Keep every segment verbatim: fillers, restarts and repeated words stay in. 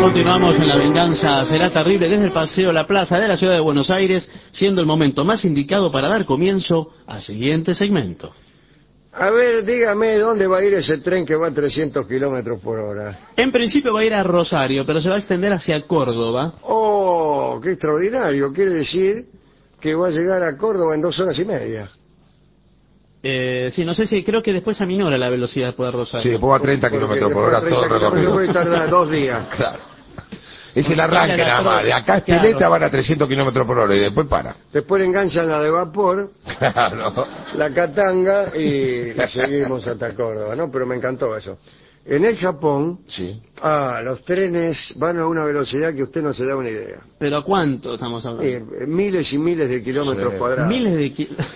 continuamos en La Venganza Será Terrible desde el Paseo La Plaza de la Ciudad de Buenos Aires, siendo el momento más indicado para dar comienzo al siguiente segmento. A ver, dígame, ¿dónde va a ir ese tren que va a trescientos kilómetros por hora? En principio va a ir a Rosario, pero se va a extender hacia Córdoba. ¡Oh, qué extraordinario! Quiere decir que va a llegar a Córdoba en dos horas y media. Eh, sí, no sé si, creo que después aminora la velocidad después de Rosario. Sí, después va a treinta kilómetros por hora todo el recorrido. Puede tardar dos días. Claro. Es el arranque nada más. De acá a Espeleta claro. Van a trescientos kilómetros por hora y después para. Después le enganchan la de vapor, claro. La Katanga y la seguimos hasta Córdoba, ¿no? Pero me encantó eso. En el Japón, sí. ah, los trenes van a una velocidad que usted no se da una idea. ¿Pero a cuánto estamos hablando? Eh, miles y miles de kilómetros sí. cuadrados. Miles de kilómetros.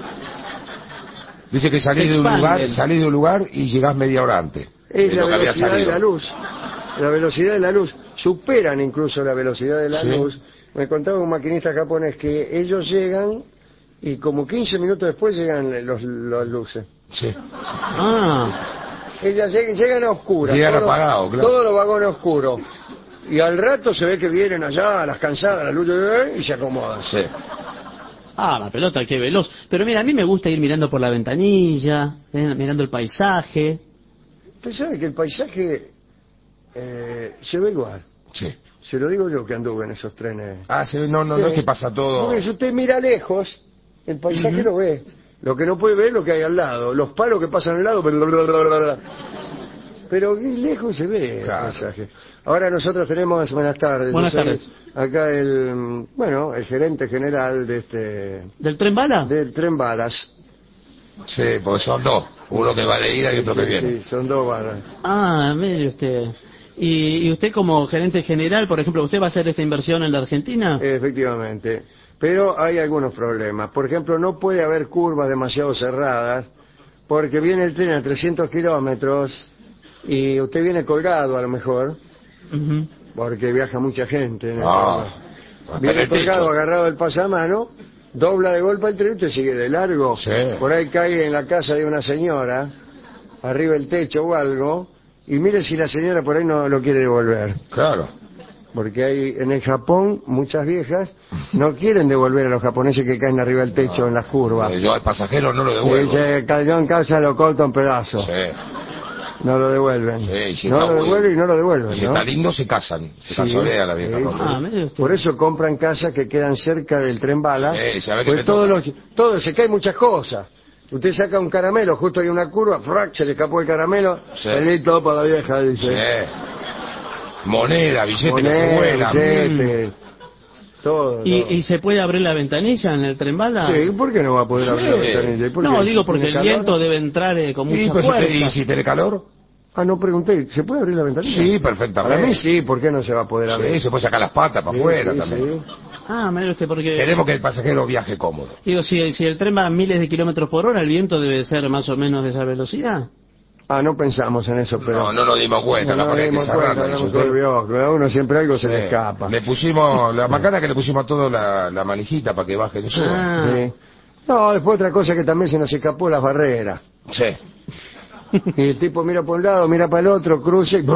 Dice que salís de un lugar, salís de un lugar y llegás media hora antes. Es la velocidad de la luz. La velocidad de la luz. Superan incluso la velocidad de la sí. luz. Me contaba un maquinista japonés que ellos llegan y como quince minutos después llegan los, los luces. Sí. Ah. Ellas llegan, llegan a oscuras. Llegan apagados, claro. Todos los vagones oscuros. Y al rato se ve que vienen allá, las cansadas, las luces, y se acomodan. Sí. Ah, la pelota, qué veloz. Pero mira, a mí me gusta ir mirando por la ventanilla, eh, mirando el paisaje. Usted sabe que el paisaje eh, se ve igual. Sí. Se lo digo yo que anduve en esos trenes. Ah, se ve, no, no, sí. no es que pasa todo. Porque si usted mira lejos, el paisaje uh-huh. lo ve. Lo que no puede ver es lo que hay al lado. Los palos que pasan al lado, pero... Pero lejos se ve claro. el paisaje. Ahora nosotros tenemos, buenas tardes. Buenas tardes. Acá el, bueno, el gerente general de este... ¿Del tren bala? Del tren balas. Sí, porque son dos. Uno que va de ida y otro sí, que viene. Sí, son dos balas. Ah, mire usted. ¿Y, ¿Y usted como gerente general, por ejemplo, usted va a hacer esta inversión en la Argentina? Efectivamente. Pero hay algunos problemas. Por ejemplo, no puede haber curvas demasiado cerradas porque viene el tren a trescientos kilómetros y usted viene colgado a lo mejor. Uh-huh. Porque viaja mucha gente. En ah, viene colgado, techo. Agarrado del pasamano, dobla de golpe el tren y usted sigue de largo. Sí. Por ahí cae en la casa de una señora, arriba del techo o algo, y mire si la señora por ahí no lo quiere devolver. Claro. Porque hay en el Japón muchas viejas no quieren devolver a los japoneses que caen arriba del techo no, en las curvas. Yo al pasajero no lo devuelvo. Se cayó en casa, lo corto en pedazos. Sí. No lo devuelven. Sí, si no lo devuelven y no lo devuelven. Si ¿no? está lindo, se casan. Se sí, casolea la vieja. Sí, ah, Por eso compran casas que quedan cerca del tren bala. Sí, sabe pues todo, lo, todo se caen muchas cosas. Usted saca un caramelo, justo hay una curva, frac, se le escapó el caramelo, sí. Salí todo para la vieja, dice. Sí. Moneda, billete Moneda, que se vuela. Billete, mm. Todo. ¿Y, ¿Y se puede abrir la ventanilla en el tren bala? Sí, ¿por qué no va a poder sí. abrir la ventanilla? No, digo porque el calor? viento debe entrar eh, con mucha pues fuerza. ¿Y si tiene calor? Ah, no pregunté, ¿se puede abrir la ventanilla? Sí, perfectamente. Para mí sí, ¿por qué no se va a poder abrir? Sí, se puede sacar las patas para sí, afuera sí, también. Sí. Ah, mire usted, porque... Queremos que el pasajero viaje cómodo. Digo, si, si el tren va a miles de kilómetros por hora, ¿el viento debe ser más o menos de esa velocidad? Ah, no pensamos en eso, pero... No, no nos dimos cuenta, no, la no dimos cuenta, no nos olvidó, a uno siempre algo sí. se le escapa. Le pusimos, la macana que le pusimos a todos la, la manijita para que baje de suba. Ah. Sí. No, después otra cosa que también se nos escapó, las barreras. Sí. Y el tipo mira por un lado, mira para el otro, cruza y...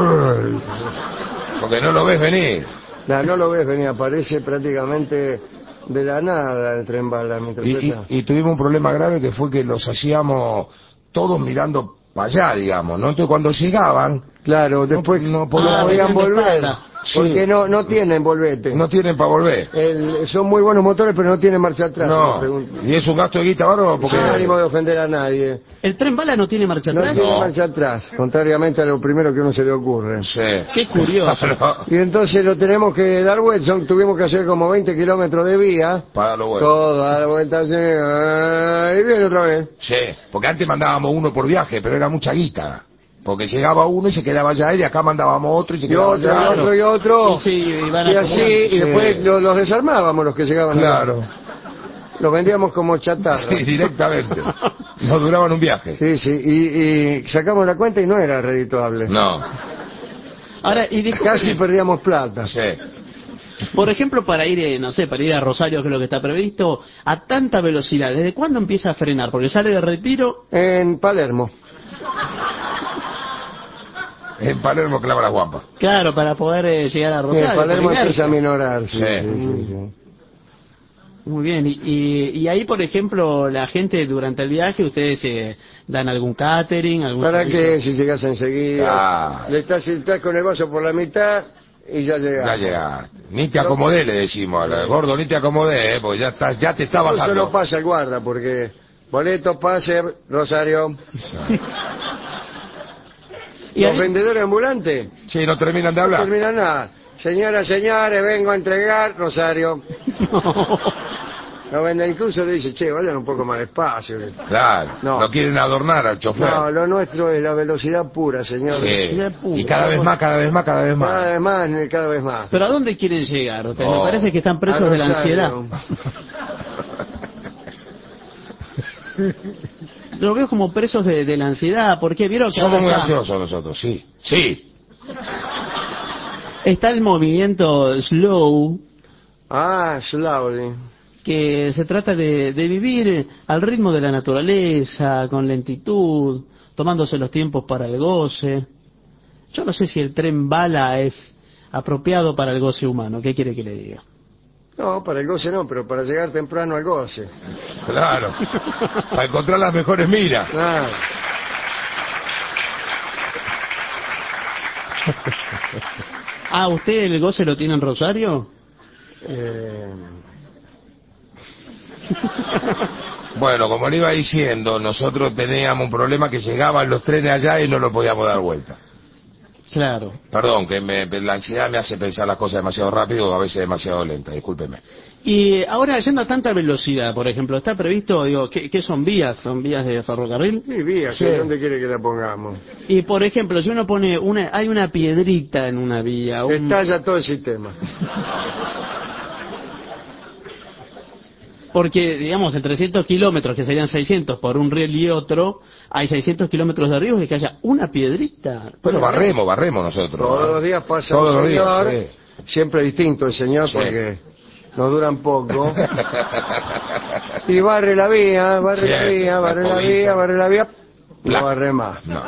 Porque no lo ves venir. No, no lo ves venir, aparece prácticamente de la nada el tren bala. Y, y, y tuvimos un problema grave que fue que los hacíamos todos mirando para allá, digamos, ¿no? Entonces cuando llegaban... Claro, después no, no podían, ah, podían volver. Sí. Porque no no tienen volvete. No tienen para volver. El, son muy buenos motores, pero no tienen marcha atrás. No. Y es un gasto de guita, ¿no? Porque... Sin ánimo de ofender a nadie. ¿El tren bala no tiene marcha atrás? No tiene no. marcha atrás, contrariamente a lo primero que a uno se le ocurre. Sí. Qué curioso. no. Y entonces lo tenemos que dar vuelta, tuvimos que hacer como veinte kilómetros de vía. Para darlo vuelta. Todo, dar vuelta así, y viene otra vez. Sí, porque antes mandábamos uno por viaje, pero era mucha guita. Porque llegaba uno y se quedaba allá, y acá mandábamos otro y se quedaba y otro, allá. Y otro, y otro. Y, sí, y, van y así, y sí. después los, los desarmábamos los que llegaban. Claro. Acá. Los vendíamos como chatarra. Sí, directamente. Nos duraban un viaje. Sí, sí, y, y sacamos la cuenta y no era redituable. No. Ahora, y disculpe, casi perdíamos plata. Sí. Por ejemplo, para ir, eh, no sé, para ir a Rosario, que es lo que está previsto, a tanta velocidad, ¿desde cuándo empieza a frenar? Porque sale de Retiro... En Palermo. En Palermo clava la guampa. Claro, para poder eh, llegar a Sí, Rosario. en Palermo por empieza a inercia. minorar. Sí, Sí. sí, sí, sí. Muy bien, y, y, y ahí, por ejemplo, la gente durante el viaje, ¿ustedes eh, dan algún catering, algún ¿Para servicio? qué? Si llegas enseguida, Ah. le estás, estás con el vaso por la mitad y ya llegas. Ya llegaste. Ni te acomodé, le decimos al gordo, ni te acomodé, eh, porque ya estás, ya te está Eso bajando. no pasa el guarda, porque boleto, pase, Rosario. Y Los ahí- vendedores ambulantes Sí, no terminan de no hablar. terminan nada. Señoras, señores, vengo a entregar Rosario. No venden, incluso le dice, che, vayan un poco más despacio. Claro, No. no quieren adornar al chofer. No, lo nuestro es la velocidad pura, señor. Sí. Ya, puta. Y cada vez más, cada vez más, cada vez Cada más. vez más, cada vez más. ¿Pero a dónde quieren llegar ustedes? No. Me parece que están A presos de la Rosario. ansiedad. Lo veo como presos de, de la ansiedad, porque vieron que Somos ahora muy está, ansiosos nosotros, sí. Sí. está el movimiento slow, Ah, slowly. que se trata de, de vivir al ritmo de la naturaleza, con lentitud, tomándose los tiempos para el goce. Yo no sé si el tren bala es apropiado para el goce humano. ¿Qué quiere que le diga? No, para el goce no, pero para llegar temprano al goce. Claro. Para encontrar las mejores miras. Ah, Ah, ¿usted el goce lo tiene en Rosario? eh, Bueno, como le iba diciendo, nosotros teníamos un problema que llegaban los trenes allá y no lo podíamos dar vuelta. Claro. Perdón, que me, la ansiedad me hace pensar las cosas demasiado rápido o a veces demasiado lenta, discúlpeme. Y ahora, yendo a tanta velocidad, por ejemplo, ¿está previsto, digo, qué, qué son vías? ¿Son vías de ferrocarril? sí, vía, Sí. ¿dónde quiere que la pongamos? Y, por ejemplo, si uno pone una, hay una piedrita en una vía, un- Estalla todo el sistema. porque, digamos, en trescientos kilómetros, que serían seiscientos por un riel y otro, hay seiscientos kilómetros de ríos y que haya una piedrita. Bueno, barremos, barremos nosotros. Todos ¿eh? los días pasa Todos un los días, señor, sí. siempre distinto el señor Sí. porque no duran poco. Y barre la vía, barre Sí, la vía, barre la la vía, cobija. barre la vía, Pla. no barre más. No.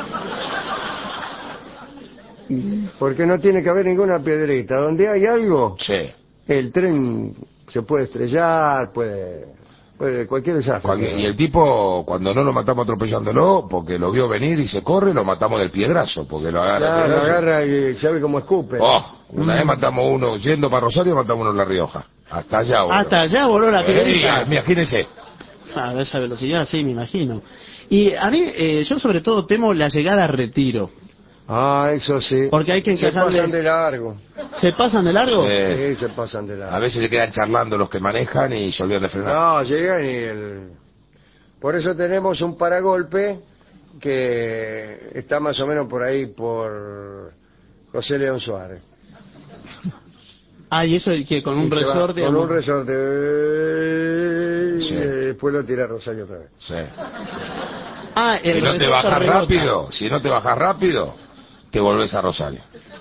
Porque no tiene que haber ninguna piedrita. Donde hay algo, Sí. el tren se puede estrellar, puede, puede cualquier desastre. Cualquier- y el tipo, cuando no lo matamos atropellándolo, porque lo vio venir y se corre, lo matamos del piedrazo, porque lo agarra el Claro, lo piedrazo. agarra y sabe cómo escupe. Oh, una vez matamos uno, yendo para Rosario, matamos uno en La Rioja. Hasta allá, boludo. Hasta allá voló la Eh, piedrita. imagínese. A esa velocidad, sí, me imagino. Y a mí, eh, yo sobre todo temo la llegada a Retiro. Ah, eso sí. Porque hay que Se encajarle- pasan de largo. ¿Se pasan de largo? Sí. Sí, se pasan de A largo. veces se quedan charlando los que manejan y se olvidan de frenar. No, llegan y el... Por eso tenemos un paragolpe que está más o menos por ahí, por José León Suárez. Ah, y eso que con un Y se va resorte. Con un amor. resorte. eh, Sí. y después lo tira a Rosario otra vez. Sí. Ah, el Si no te resorte bajas rebota. rápido, si no te bajas rápido, te volvés a Rosario.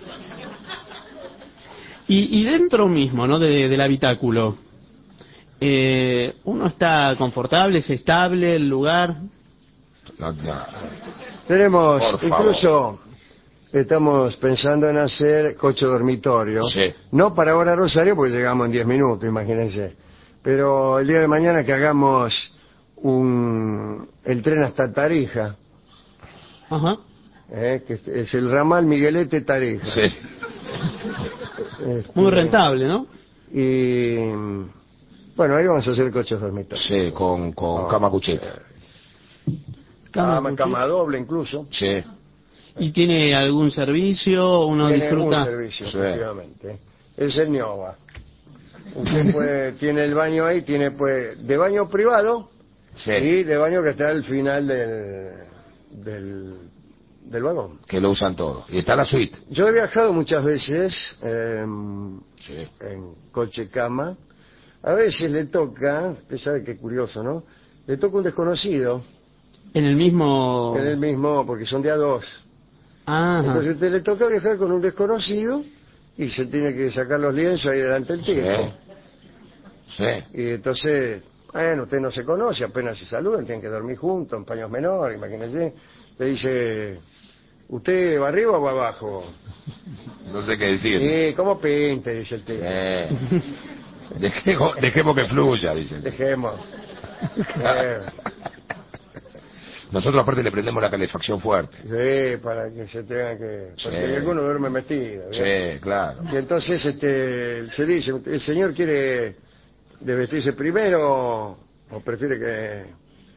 Y, y dentro mismo, ¿no? De, del habitáculo, eh, uno está confortable, es estable el lugar. No, no. Tenemos, Por favor. incluso, estamos pensando en hacer coche dormitorio. Sí. No para ahora a Rosario, porque llegamos en diez minutos, imagínense. Pero el día de mañana que hagamos un, el tren hasta Tarija, Ajá. eh, que es- es el ramal Miguelete-Tarija. Sí. Este, Muy rentable, ¿no? Y bueno, ahí vamos a hacer coches dormitorios. Sí, con, con Oh. cama cucheta. Cama, Cama, cuchillo. cama doble incluso. Sí. ¿Y tiene algún servicio? ¿Uno Tiene disfruta? un servicio, Sí. efectivamente. Es el Niova. Usted puede, tiene el baño ahí, tiene pues de baño privado Sí. y de baño que está al final del, del, del vagón. Que lo usan todos. Y está la suite. Yo he viajado muchas veces eh, Sí. en coche cama. A veces le toca, usted sabe qué curioso, ¿no? Le toca un desconocido En el mismo... en el mismo, porque son de a dos. Ajá. Entonces a usted le toca viajar con un desconocido y se tiene que sacar los lienzos ahí delante del Sí. tipo. Sí. Y entonces, bueno, usted no se conoce, apenas se saludan, tienen que dormir juntos, en paños menores, imagínense. Le dice, ¿usted va arriba o va abajo? No sé qué decir. Sí, ¿cómo pinte? Dice el tío. Sí. Dejemos, dejemos que fluya, dice. Dejemos. Eh, Nosotros aparte le prendemos la calefacción fuerte. sí, para que se tenga que... Porque Sí. alguno duerme metido. ¿bien? Sí, claro. Y entonces este, se dice, ¿el señor quiere desvestirse primero o prefiere que...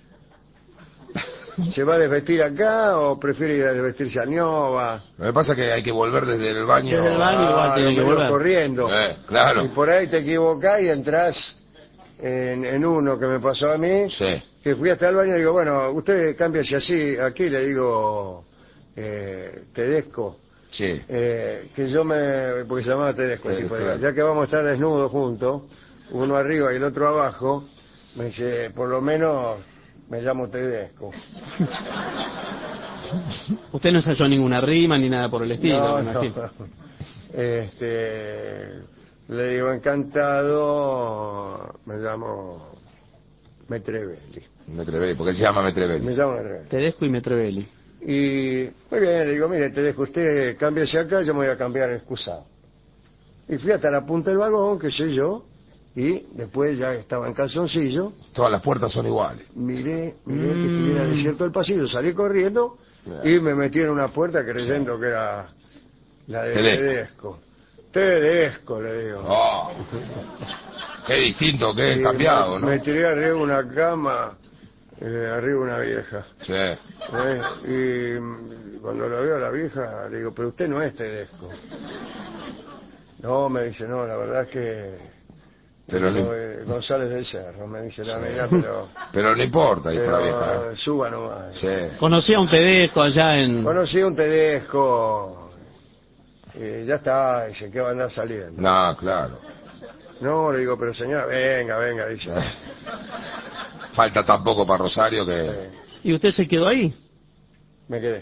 ¿Se va a desvestir acá o prefiere ir a desvestirse a Ñova? Lo que pasa es que hay que volver desde el baño. Desde el baño igual Ah, tiene que medio volver. corriendo. Eh, claro. Y por ahí te equivocás y entras en, en uno que me pasó a mí, Sí. que fui hasta el baño y digo, bueno, usted cámbiase así, aquí le digo eh, Tedesco, Sí. eh, que yo me, porque se llamaba Tedesco, Tedesco, tipo, claro. ya que vamos a estar desnudos juntos, uno arriba y el otro abajo, me dice, por lo menos me llamo Tedesco. Usted no ensayó ninguna rima ni nada por el estilo, No, me no. imagino. Este, le digo, encantado, me llamo Metrevelli. Metrevelli, porque él se llama Metrevelli. Me llamo Metrevelli. Tedesco y Metrevelli. Y muy bien, le digo, mire, te dejo usted, cámbiese acá, yo me voy a cambiar excusado. Y fui hasta la punta del vagón, qué sé yo, y después ya estaba en calzoncillo, Todas las puertas son iguales. miré, miré que Mm. estuviera desierto el pasillo, salí corriendo y me metí en una puerta creyendo que era la de Tedesco. Tedesco. Tedesco, le digo. Oh, qué distinto, qué Y cambiado, me, ¿no? me tiré arriba de una cama, eh, arriba de una vieja. Sí. ¿eh? Y mm, cuando lo veo a la vieja, le digo, pero usted no es Tedesco. No, me dice, no, la verdad es que... Pero no, soy González del Cerro, me dice la amiga, pero... pero no importa, dijo la vieja. pero suba nomás. Sí. Conocí a un Tedesco allá en... Conocí un Tedesco, y ya está, dice, ¿qué va a andar saliendo? No, claro. No, le digo, pero señora, venga, venga, dice. Falta tan poco para Rosario que... Eh, ¿Y usted se quedó ahí? me quedé.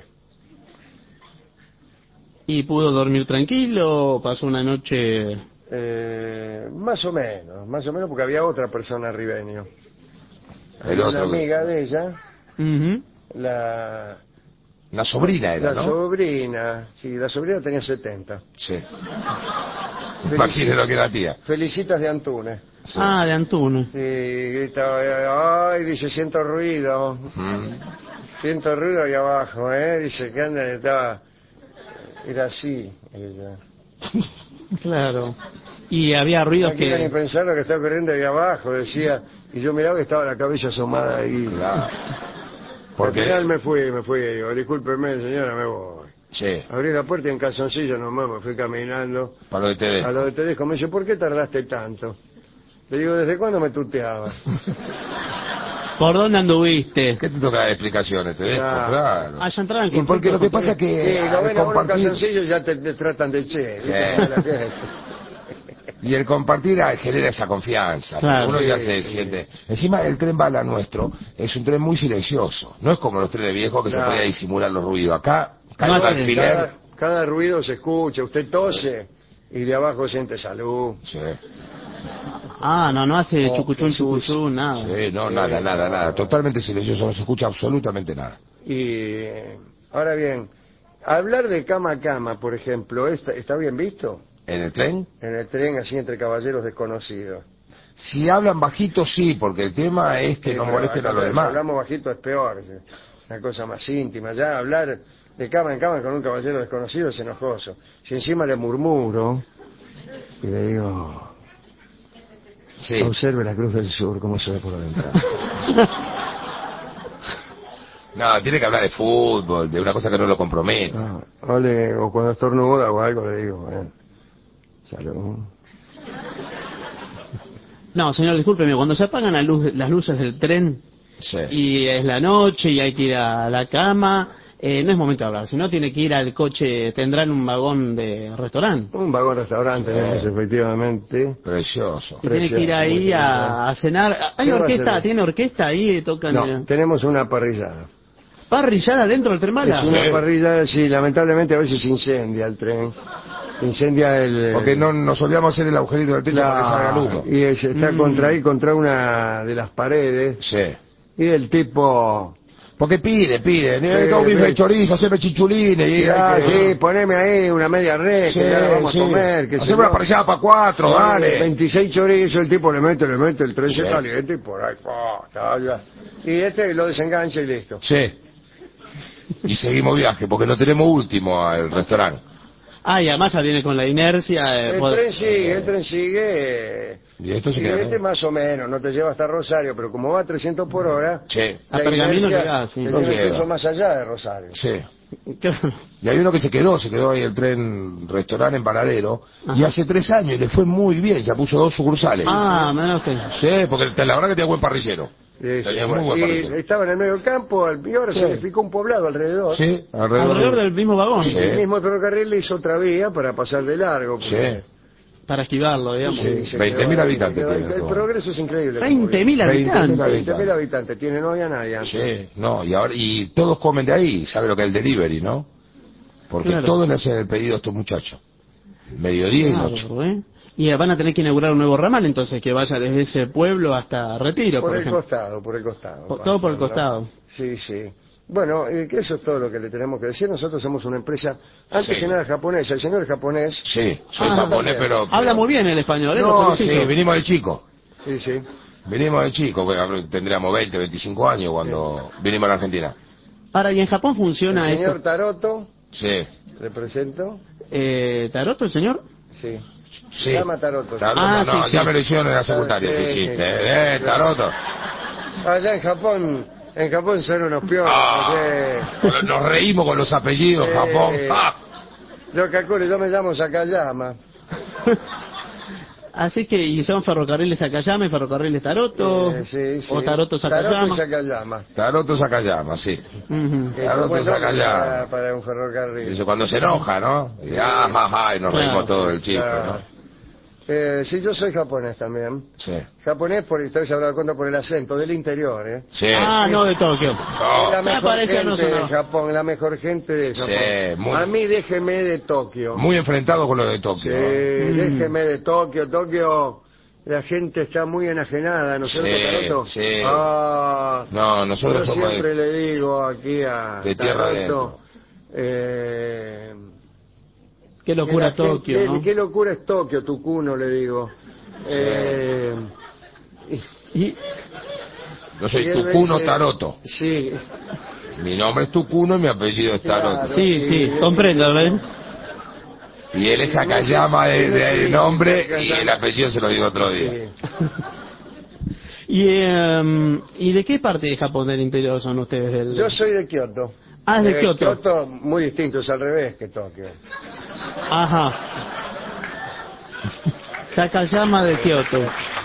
¿Y pudo dormir tranquilo? ¿Pasó una noche...? Eh, más o menos, más o menos porque había otra persona ribeño. El Una otro que- amiga de ella, Ujú. la, Una sobrina era, la ¿no? sobrina, sí, la sobrina tenía setenta. Sí. Imagínese lo que era tía. Felicitas de Antunes. Sí. Ah, de Antunes. Sí, gritaba, ay, dice, siento ruido, Mm. siento ruido ahí abajo, ¿eh? Dice que anda, estaba, era así, ella. Claro. Y había ruidos No quiero ni que... pensar lo que está ocurriendo ahí abajo, decía, y yo miraba que estaba la cabeza asomada ahí. Claro. Porque... Al final Porque... me fui, me fui, digo, discúlpeme señora, me voy. Sí, Abrí la puerta y en calzoncillo nomás me fui caminando. para lo de A Tedesco. lo de Tedesco me dice, ¿por qué tardaste tanto? Le digo, ¿desde cuándo me tuteabas? ¿Por dónde anduviste? ¿Qué te toca dar explicaciones, Tedesco? Claro. Claro. Ah, ya entraban Y porque lo que pasa es Sí, que... lo al ven a uno en compartir- calzoncillo y ya te, te tratan de che. Sí. ¿viste? Como la gente. Y el compartir ah, genera esa confianza. Claro. Uno ya Sí, se sí. siente. Encima el tren bala nuestro es un tren muy silencioso. No es como los trenes viejos que Claro. se podía disimular los ruidos. Acá cae No un hace- alfiler. Cada, cada ruido se escucha, usted tose y de abajo siente salud. Sí, Ah, no, no hace Oh, chucuchún, Jesús. chucuchún, nada. sí, no, Sí, nada, nada, no. nada. Totalmente silencioso, no se escucha absolutamente nada. Y ahora bien, hablar de cama a cama, por ejemplo, ¿está, está bien visto? ¿En el tren? En el tren, así entre caballeros desconocidos. Si hablan bajito, sí, porque el tema es que Sí, no pero molesten acá a los si demás. hablamos bajito es peor, es una cosa más íntima. Ya hablar de cama en cama con un caballero desconocido es enojoso. Si encima le murmuro y le digo, Sí. observe la Cruz del Sur, cómo se ve por la ventana. No, tiene que hablar de fútbol, de una cosa que no lo compromete. Ah, o, le- o cuando estornuda o algo le digo, bueno, salud. No, señor, discúlpeme, cuando se apagan la luz- las luces del tren Sí. y es la noche y hay que ir a la cama, eh, no es momento de hablar, sino tiene que ir al coche, tendrán un vagón de restaurante. Un vagón restaurante Sí. tenemos, efectivamente. Precioso. Y tiene que ir ahí a, a cenar. ¿Hay ¿Qué va a orquesta? hacer? ¿Tiene orquesta ahí? ¿Tocan No, eh, tenemos una parrillada. parrillada dentro del tren bala? Es una Sí. parrillada, sí, lamentablemente a veces se incendia el tren. Incendia el... Porque no nos solíamos hacer el agujerito del techo para que salga el humo. y es- está Mm. contra ahí, contra una de las paredes, Sí. y el tipo Porque pide, pide. Sí, Tengo bife de sí. chorizo, haceme chichulines. Y, Ah, hay que- sí, poneme ahí una media red, Sí, que ya la vamos sí. a comer. Que Haceme una parrillada para cuatro, dale. veintiséis chorizos, el tipo le mete, le mete el tren se Sí. caliente y por ahí, ¡pah! Talla. Y este lo desengancha y listo. Sí. Y seguimos viaje, porque no tenemos último al restaurante. Ah, y además ya viene con la inercia. eh, El poder- tren sigue, el tren sigue. eh, Y esto se y queda. este más o menos, no te lleva hasta Rosario, pero como va a trescientos por hora, Sí, A la Pergamino inercia llegás, sí. te No lleva llega. incluso más allá de Rosario. sí. Claro. Y hay uno que se quedó, se quedó ahí el tren restaurante en Varadero, y Ajá. hace tres años y le fue muy bien, ya puso dos sucursales. Ah, menos que... Sí, porque te- la verdad que tenía buen parrillero. Sí, sí, Tenía bueno. muy buen Y parrillero. estaba en el medio del campo, al- y ahora Sí. se le picó un poblado alrededor. Sí, alrededor, Alrededor de- del mismo vagón. Sí. El mismo ferrocarril le hizo otra vía para pasar de largo. porque- Sí. Para esquivarlo, digamos. Sí. se veinte quedó mil ahí, habitantes se quedó ahí. tiene El todo. progreso es increíble. veinte mil veinte mil habitantes. habitantes. veinte mil habitantes tiene, no había nadie antes. Sí, no, y ahora y todos comen de ahí, sabe lo que es el delivery, ¿no? Porque Claro. todos le hacen el pedido a estos muchachos. Mediodía y Claro, noche. ¿eh? Y van a tener que inaugurar un nuevo ramal, entonces, que vaya desde ese pueblo hasta Retiro, por, Por el ejemplo. costado, por el costado. Por- todo por el Pasa, ¿no? costado. Sí, sí. Bueno, eh, que eso es todo lo que le tenemos que decir. Nosotros somos una empresa, antes Sí. que nada japonesa. El señor es japonés. Sí, soy Ah, japonés, también. pero, pero... Habla muy bien el español, ¿eh? Lo No, felicito. sí, venimos de chico. Sí, sí. Venimos de chico, bueno, tendríamos veinte, veinticinco años cuando vinimos a la Argentina. Ahora, ¿y en Japón El funciona señor esto? Taroto, Sí, le presento. Eh, ¿Taroto, el señor? Sí. sí. Se llama Taroto. Taroto, Ah, no, sí, ya sí. me lo hicieron en la secundaria Sí, ese sí, chiste. sí. Eh, eh, Taroto. Allá en Japón, en Japón son unos piones. Ah, nos reímos con los apellidos, Sí. Japón. ¡Ah! Yo calculo, yo me llamo Sakayama. Así que, ¿y son ferrocarriles Sakayama y ferrocarriles Taroto? Eh, sí, sí. ¿O Taroto Taroto y Sakayama? Sakayama. Taroto Sakayama, sí. Ujú. Que Taroto es buen nombre Sakayama. para, para un ferrocarril. Dice, cuando se enoja, ¿no? Y, ah, ja, ja, y nos Claro. reímos todo el chiste, Claro. ¿no? Eh, sí, yo soy japonés también. Sí. Japonés, por estoy hablando cuenta por el acento, del interior, ¿eh? Sí. Ah, no, de Tokio. No. Es la me mejor parecía no gente de sonaba. Japón, la mejor gente de Japón. Sí, muy- A mí déjeme de Tokio. Muy enfrentado con lo de Sí, Tokio. ¿no? Mm. déjeme de Tokio. Tokio, la gente está muy enajenada, ¿no es cierto, Sí, Taroto? sí. Ah, No, yo nosotros somos siempre de... le digo aquí a de tierra Taroto, eh, Qué locura que la Tokio, gente- ¿no? Qué locura es Tokio, Tucuno, le digo. Eh, y- Y, Yo soy y él me Tucuno dice- Taroto. Sí. Mi nombre es Tucuno y mi apellido es Taroto. Claro. sí, sí, comprendo, ¿ves? Y él es Sakayama de, de nombre y el apellido se lo digo otro día. Sí. Y, em, ¿Y de qué parte de Japón del interior son ustedes? Del... Yo soy de Kioto. Ah, es de Eh, Kioto. Kioto muy distinto, es al revés que Tokio. Ajá. Sakayama de Kioto.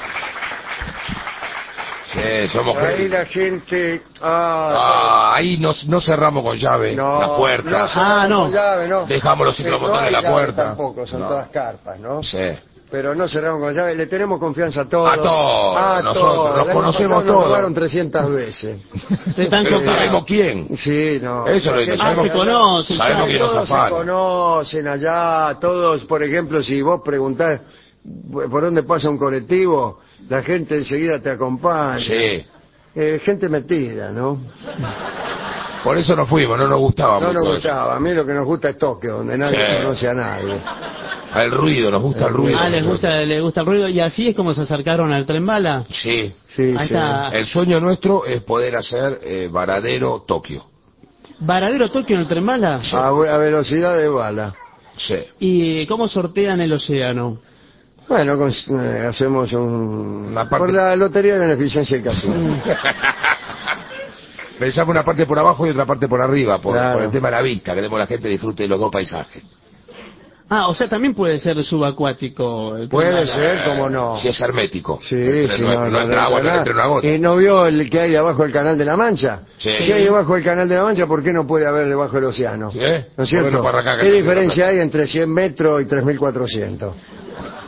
Sí, somos Ahí gente. la gente... Ah, Ah, ahí no, no cerramos con llave no, la puerta. No, Ah, no. con llave, no. Dejamos los Eh, ciclomotores no en hay la llave puerta. Tampoco, son No. todas carpas, ¿no? Sí. Pero no cerramos con llave, le tenemos confianza a todos. A todos, A nosotros, todos. los El año conocemos pasado nos todos. robaron trescientas veces. De tan Pero confiado. sabemos quién. Sí, no. Eso lo La digo, gente- Ah, sabemos, se conocen, sabemos claro. quién nos Todos se afana. conocen allá, todos, por ejemplo, si vos preguntás por dónde pasa un colectivo, la gente enseguida te acompaña. Sí. Eh, gente metida, ¿no? Por eso nos fuimos, no nos gustaba No mucho nos eso. gustaba. A mí lo que nos gusta es Tokio, donde nadie Sí. conoce a nadie. El ruido, nos gusta el ruido. Ah, les gusta, les gusta el ruido. Y así es como se acercaron al tren bala. Sí. Sí, Ahí sí. está. El sueño nuestro es poder hacer eh, Varadero Tokio. ¿Varadero Tokio en el tren bala? A, a velocidad de bala. Sí. ¿Y cómo sortean el océano? Bueno, con- eh, hacemos un... Una parte- Por la Lotería de Beneficencia y Casino. Pensamos una parte por abajo y otra parte por arriba, por, Claro. por el tema de la vista. Queremos que la gente disfrute de los dos paisajes. Ah, o sea, también puede ser subacuático. el tren Puede bala. ser, cómo no. Si es hermético. Sí, El tren sí, no, no, no entra agua, no nada. entra una gota. ¿Y no vio el que hay abajo del Canal de la Mancha? Sí. Si hay debajo del Canal de la Mancha, ¿por qué no puede haber debajo del océano? ¿Sí? ¿No es ¿Por qué cierto? no para acá, ¿Qué que- diferencia hay entre cien metros y tres mil cuatrocientos?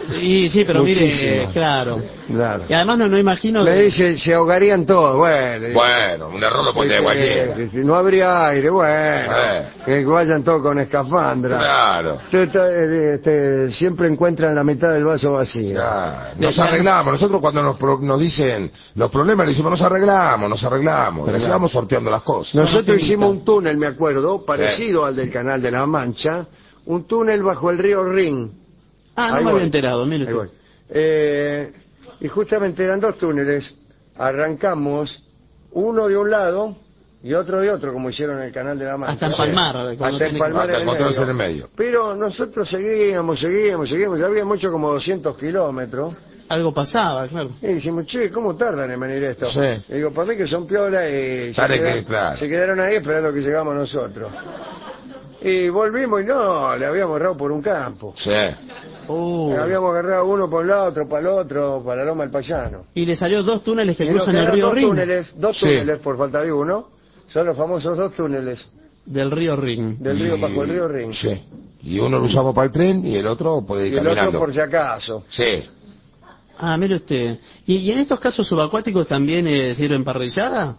Y sí, pero mire, Muchísimo. claro. Claro. Y además no, no imagino... Me que- dice, se ahogarían todos. Bueno, Bueno, un error lo puede tener cualquiera. eh, no habría aire. Bueno, Eh. que vayan todos con escafandra. Claro. Usted está, eh, este, siempre encuentran la mitad del vaso vacío. Ya, nos arreglamos, nosotros cuando nos, pro- nos dicen los problemas, le decimos nos arreglamos, nos arreglamos, y así vamos sorteando las cosas. Nosotros hicimos un túnel, me acuerdo, parecido al del Canal de la Mancha, un túnel bajo el río Rin. Ah, no Ahí me voy. había enterado, mire Ahí usted. voy. Eh, y justamente eran dos túneles, arrancamos uno de un lado y otro de otro, como hicieron en el Canal de la Mancha. Hasta empalmar. cuando Hasta tiene que- empalmar Hasta en el, encontrarse medio. en el medio. Pero nosotros seguíamos, seguíamos, seguíamos, ya habíamos hecho como doscientos kilómetros. Algo pasaba, claro. Y dijimos, che, ¿cómo tardan en venir esto? Sí. Y digo, para mí que son piolas y se, Dale que, quedaron, claro. se quedaron ahí esperando que llegamos nosotros. Y volvimos y no, le habíamos agarrado por un campo. Sí. Uh, Le habíamos agarrado uno por el lado, otro para el otro, para la Loma del Payano. y le salió dos túneles que Y nos cruzan el quedaron río dos Rin. túneles, dos Sí. túneles, por falta de uno. Son los famosos dos túneles Del río Rin. del río, bajo el río Rin. Sí. Y uno lo usamos para el tren y el otro puede ir Y el caminando. otro por si acaso. Sí. Ah, mire usted. ¿Y, y en estos casos subacuáticos también eh, sirven parrillada?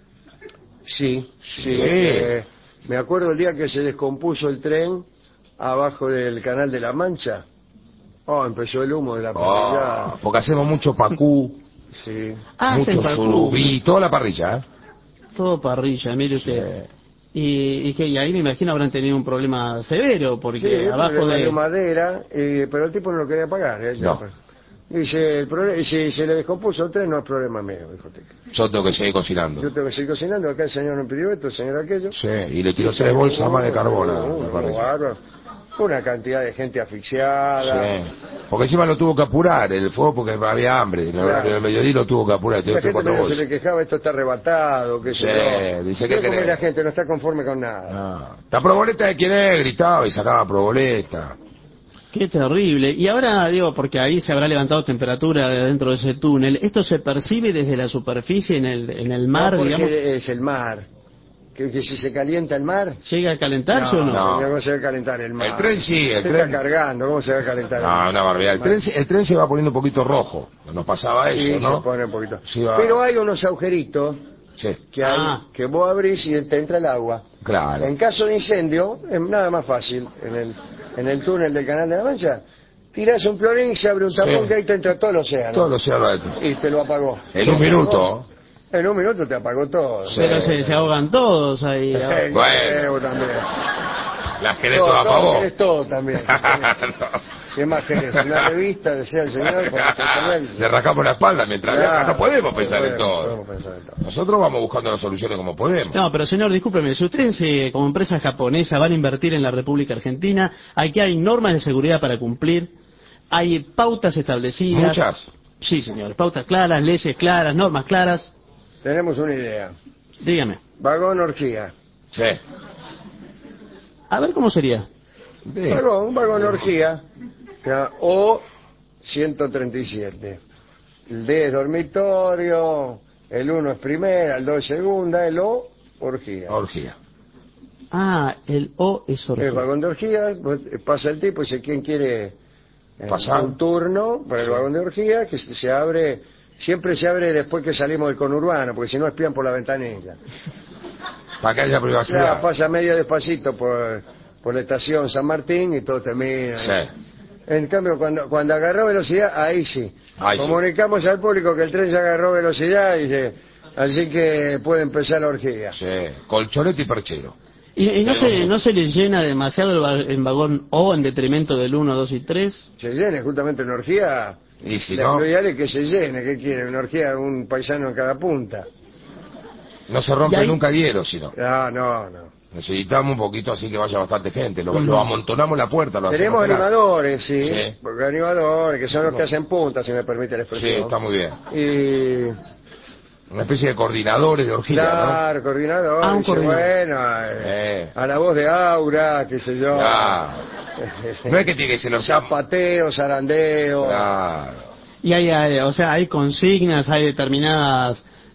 Sí, Sí. sí. eh, me acuerdo el día que se descompuso el tren abajo del Canal de la Mancha. Oh, empezó el humo de la parrilla. Oh, porque hacemos mucho pacú, Sí. Ah, mucho hacen pacú. surubí, toda la parrilla, ¿eh? Todo parrilla, mire usted. Y, y, que, y ahí me imagino habrán tenido un problema severo, porque Sí, abajo le valió de... madera, eh, pero el tipo no lo quería pagar. ¿eh? No. Dice, el problema, y si se le descompuso el tren, no es problema mío, dijo Teca. Yo tengo que seguir cocinando. Yo tengo que seguir cocinando, acá el señor no pidió esto, el señor aquello. Sí, y le tiró tres bolsas más de carbón a Uh, la no, parrilla. bárbaro. Una cantidad de gente asfixiada. Sí. Porque encima lo tuvo que apurar el fuego porque había hambre. En el Claro. en el mediodía lo tuvo que apurar. La Tiró tres, gente cuatro medio se bolsas. le quejaba, esto está arrebatado, qué sé Sí, yo. dice, Mira ¿qué cómo querés? es la gente no está conforme con nada. Ah, la proboleta de quién es, gritaba y sacaba proboleta. Qué terrible. Y ahora, digo, porque ahí se habrá levantado temperatura dentro de ese túnel, ¿esto se percibe desde la superficie en el, en el mar, No, porque digamos? es el mar. Que, que si se calienta el mar... ¿Llega a calentarse o no? no. señor, ¿cómo se va a calentar el mar? El tren sí, el Se tren- está cargando, ¿cómo se va a calentar el No, mar? una barbaridad. El tren, se- el tren se va poniendo un poquito rojo. Nos pasaba Sí, eso, ¿no? se pone un poquito. Sí, va. Pero hay unos agujeritos Sí, que, hay, Ah. que vos abrís y te entra el agua. claro. En caso de incendio, es nada más fácil. En el, en el túnel del Canal de la Mancha, tirás un plorín y se abre un tapón Sí. que ahí te entra todo el océano. Todo lo océano adentro. Y te lo apagó. En un minuto. En un minuto te apagó todo. Sí. Pero se, se ahogan todos ahí. Eh, Bueno. vos también. Las querés Todo, todas todo, para vos. querés todo también. No. ¿Qué más querés? Una revista, desea el señor. para que te- Le rascamos la espalda mientras Claro, viaja. No podemos no pensar en podemos, todo. podemos pensar en todo. Nosotros vamos buscando las soluciones como podemos. No, pero señor, discúlpeme, si ustedes eh, como empresa japonesa van a invertir en la República Argentina, aquí hay normas de seguridad para cumplir, hay pautas establecidas. Muchas. Sí, señor, pautas claras, leyes claras, normas claras. Tenemos una idea. Dígame, Vagón orgía. Sí. a ver cómo sería. Sí. Vagón, vagón orgía. Ya, O ciento treinta y siete. El D es dormitorio, el uno es primera, el dos es segunda, el O, orgía. Orgía. Ah, el O es El orgía. vagón de orgía, pues, pasa el tipo y dice, ¿quién quiere eh, Pasar. un turno para el vagón de orgía? Que se, se abre, siempre se abre después que salimos del conurbano, porque si no espían por la ventanilla. Para que haya Ya, privacidad. pasa medio despacito por, por la estación San Martín y todo termina. Sí. En cambio, cuando, cuando agarró velocidad, ahí sí. Ahí sí. Comunicamos al público que el tren ya agarró velocidad y dice, así que puede empezar la orgía. Sí. Colchonete y perchero. ¿Y, y no, se, no se le llena demasiado el, va- el vagón O en detrimento del uno, dos y tres? Se llene justamente una orgía. Y si Lo no, ideal es que se llene. ¿Qué quiere? Una orgía, un paisano en cada punta. no se rompe Y ahí- nunca el hielo, sino. No, no, no. Necesitamos un poquito así que vaya bastante gente. Lo, lo amontonamos en la puerta. Lo Tenemos hacemos esperar. animadores, sí. Sí. Porque animadores, que son los que hacen punta, si me permite la Sí, expresión. está muy bien. Y Una especie de coordinadores de orgía, claro, coordinador, Ah, un dice, coordinador. bueno, eh, Eh. a la voz de Aura, qué sé yo. Claro. No es que tiene que ser los Zapateo, zarandeo. Claro. Y hay, hay- o sea, hay consignas, hay determinadas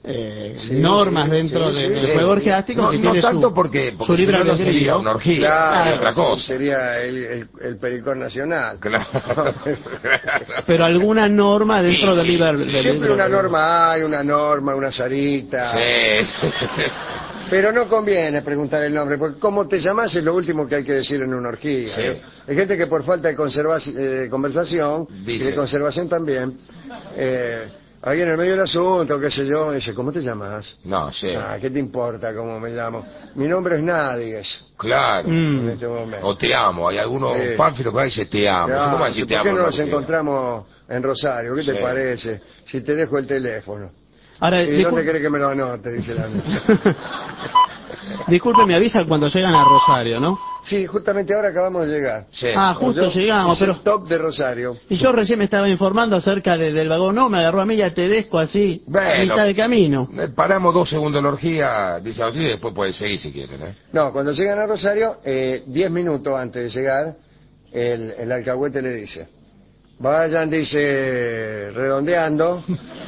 eh, Sí, normas sí, dentro sí, de- sí. del juego orgiástico No, que no tiene tanto su, porque, porque su libre si no, no sería albedrío. una orgía, Claro, es otra cosa. sería el, el, el pericón nacional. Claro. Pero alguna norma dentro Sí, del sí, libre, sí. del Siempre libre una albedrío. norma hay, una norma, una zarita. Sí, sí. Pero no conviene preguntar el nombre, porque cómo te llamas es lo último que hay que decir en una orgía. Sí. ¿eh? Hay gente que por falta de conserva- eh, conversación Dice. y de conservación también, eh, ahí en el medio del asunto, qué sé yo, dice, ¿cómo te llamas? No, sí. Ah, ¿qué te importa cómo me llamo? Mi nombre es Nadies, Claro. en Mm. este momento. O te amo. Hay algunos Sí. pánfilos que dicen te amo. Claro, Eso no va a decir te ¿por qué amo no en nos una orgía. encontramos en Rosario? ¿Qué te Sí. parece? Si te dejo el teléfono. Ahora, ¿Y dónde discul- querés que me lo anote? Dice la amiga. disculpe, me avisan cuando llegan a Rosario, ¿no? Sí, justamente ahora acabamos de llegar. Sí. Ah, justo Yo- llegamos, es el pero... top de Rosario. Y yo recién me estaba informando acerca de- del vagón, no, me agarró a mí ya Tedesco así, a Bueno. mitad de camino. Eh, Paramos dos segundos la orgía, dice Agustín, y después pueden seguir si quieren, ¿eh? No, cuando llegan a Rosario, eh, diez minutos antes de llegar, el, el alcahuete le dice, vayan, dice, redondeando,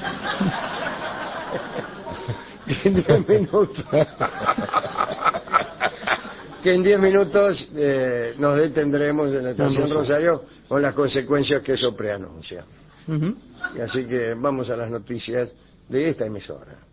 que en diez minutos, que en diez minutos eh, nos detendremos en la estación Rosario. Rosario con las consecuencias que eso preanuncia. Ujú. Y así que vamos a las noticias de esta emisora.